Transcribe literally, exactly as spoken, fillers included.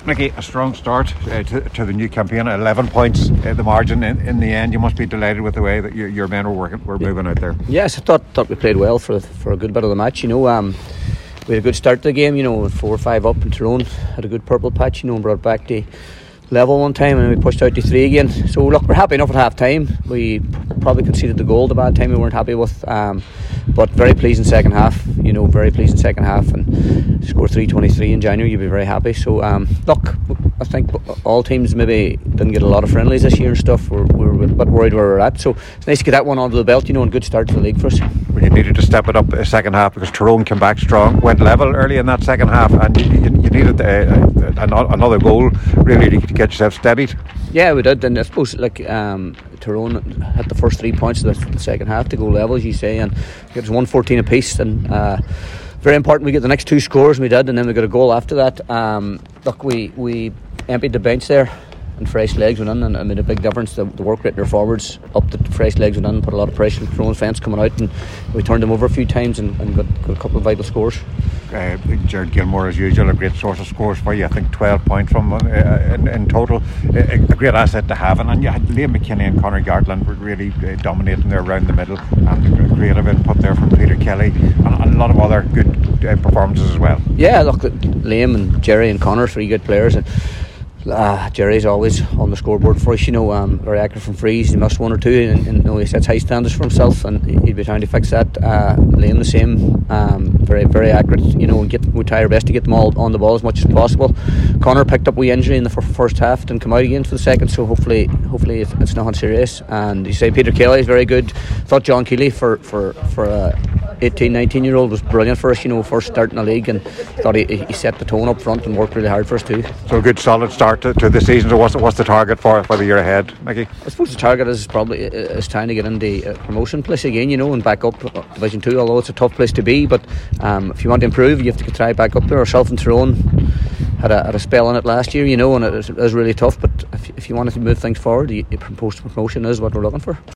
Mickey, a strong start uh, to, to the new campaign. eleven points uh, the margin in, in the end. You must be delighted with the way that your, your men were working, were moving out there. Yes, I thought thought we played well for for a good bit of the match. You know, um, we had a good start to the game. You know, four or five up in Tyrone, had a good purple patch. You know, and brought back the level one time, and we pushed out to three again. So look, we're happy enough at half time. We probably conceded the goal the bad time we weren't happy with, um, but very pleasing second half. You know, very pleasing second half, and score three twenty-three in January, you'd be very happy. So um, look, I think all teams maybe didn't get a lot of friendlies this year and stuff. We're, we're a bit worried where we're at, so it's nice to get that one onto the belt, you know, and good start to the league for us. Well, you needed to step it up a second half because Tyrone came back strong, went level early in that second half, and you, you, you needed uh, another goal really to get yourself steadied. Yeah, we did, and I suppose like um, Tyrone had the first three points of the second half to go level, as you say, and it was one fourteen apiece, and uh, very important we get the next two scores, and we did, and then we got a goal after that. Um, look, we, we emptied the bench there, and fresh legs went in, and it made a big difference. The, the work rate their forwards up, the fresh legs went in, put a lot of pressure on Tyrone's fence coming out, and we turned them over a few times and, and got, got a couple of vital scores. Uh, Jared Gilmore, as usual, a great source of scores for you. I think twelve points from uh, in, in total. A, a great asset to have. And, and you had Liam McKinney and Conor Gartland were really uh, dominating there around the middle, and a creative input there from Peter Kelly, and, and a lot of other good uh, performances as well. Yeah, look, Liam and Jerry and Conor, three good players. And Uh, Jerry's always on the scoreboard for us, you know, um, very accurate from frees. He missed one or two, and, and you know, he sets high standards for himself, and he'd be trying to fix that. Uh, Liam the same, um, very very accurate. You know, we get we try our best to get them all on the ball as much as possible. Connor picked up a wee injury in the f- first half and come out again for the second, so hopefully hopefully it's, it's nothing serious. And you say Peter Kelly is very good. Thought John Keeley for for for a eighteen, nineteen year old was brilliant for us. You know, first start in the league, and thought he, he set the tone up front and worked really hard for us too. So a good solid start to, to the season. So what's, what's the target for, for the year ahead, Mickey? I suppose the target is probably is trying to get in the uh, promotion place again, you know, and back up uh, Division two, although it's a tough place to be, but um, if you want to improve you have to try back up there. Ourselves and Tyrone had a, had a spell in it last year, you know, and it was, it was really tough, but if, if you wanted to move things forward, you, promotion is what we're looking for.